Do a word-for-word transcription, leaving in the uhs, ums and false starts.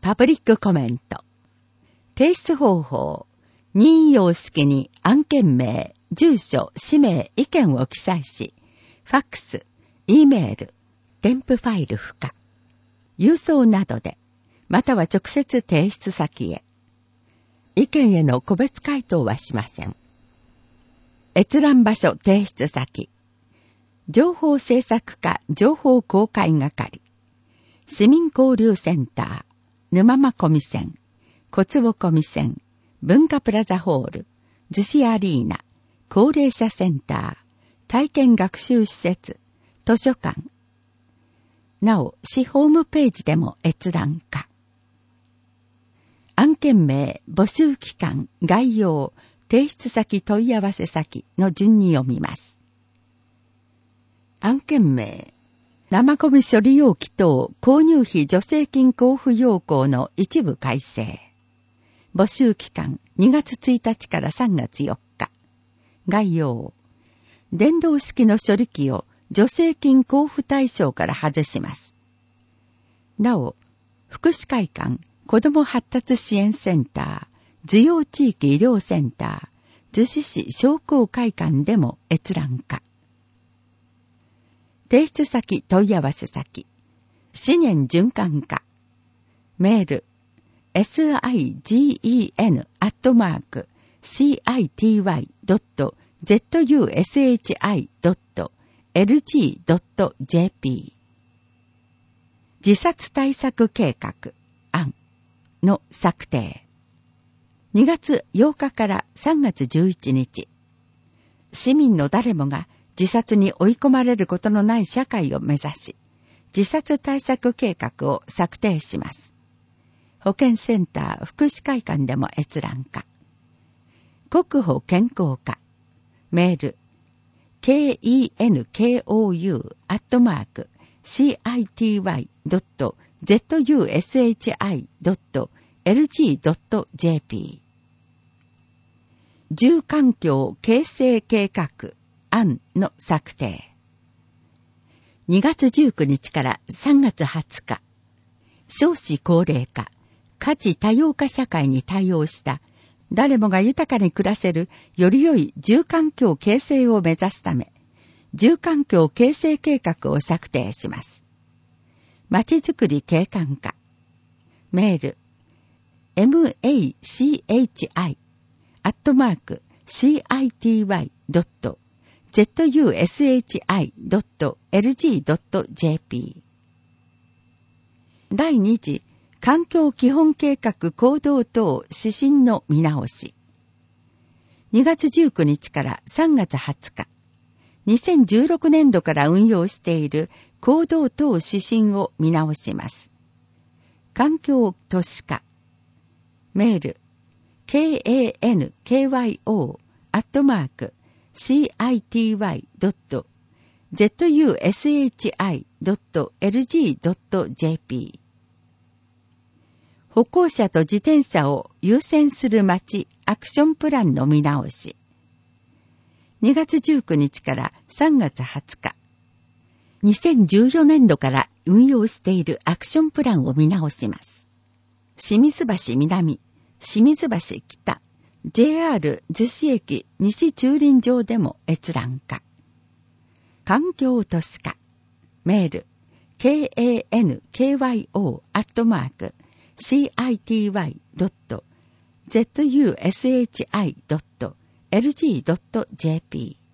パブリックコメント。提出方法。任意様式に案件名、住所、氏名、意見を記載し、ファックス、Eメール、添付ファイル付加。郵送などで、または直接提出先へ。意見への個別回答はしません。閲覧場所提出先。情報制作課情報公開係。市民交流センター、沼間小見線、小坪小見線、文化プラザホール、逗子アリーナ、高齢者センター、体験学習施設、図書館。なお、市ホームページでも閲覧可。案件名、募集期間、概要、提出先問い合わせ先の順に読みます。案件名、生ゴミ処理容器等購入費助成金交付要項の一部改正。募集期間にがつついたちからさんがつよっか。概要。電動式の処理機を助成金交付対象から外します。なお、福祉会館子ども発達支援センター、需要地域医療センター、逗子市商工会館でも閲覧可。提出先問い合わせ先。資源循環課。メール。シグエン アットマーク シーアイティーワイ ドット ゼットユーエスエイチアイ ドット エルジー ドット ジェーピー。自殺対策計画案の策定。にがつようかからさんがつじゅういちにち。市民の誰もが自殺に追い込まれることのない社会を目指し、自殺対策計画を策定します。保健センター福祉会館でも閲覧可。国保健康課。メール。ケーイーエヌケーオーユー アットマーク シーアイティーワイ ドット ゼットユーエスエイチアイ ドット エルジー ドット ジェーピー。住環境形成計画案の策定。にがつじゅうくにちからさんがつはつか。少子高齢化、価値多様化社会に対応した誰もが豊かに暮らせるより良い住環境形成を目指すため、住環境形成計画を策定します。まちづくり景観課。メール。マチ アットマーク シーアイティーワイ ドット ゼットユーエスエイチアイ ドット エルジー ドット ジェーピー。だいに次環境基本計画行動等指針の見直し。にがつじゅうくにちからさんがつはつか。にせんじゅうろくねんどから運用している行動等指針を見直します。環境都市化。メール。ケーエーエヌケーワイオー アットマーク シーアイティーワイ ドット ゼットユーエスエイチアイ ドット エルジー ドット ジェーピー。歩行者と自転車を優先する街アクションプランの見直し。にがつじゅうくにちからさんがつはつか。にせんじゅうよねんどから運用しているアクションプランを見直します。清水橋南、清水橋北、ジェイアール 逗子駅西駐輪場でも閲覧可。環境都市化。メール。ケーエーエヌケーワイオー アットマーク シーアイティーワイ ドット ゼットユーエスエイチアイ ドット エルジー ドット ジェーピー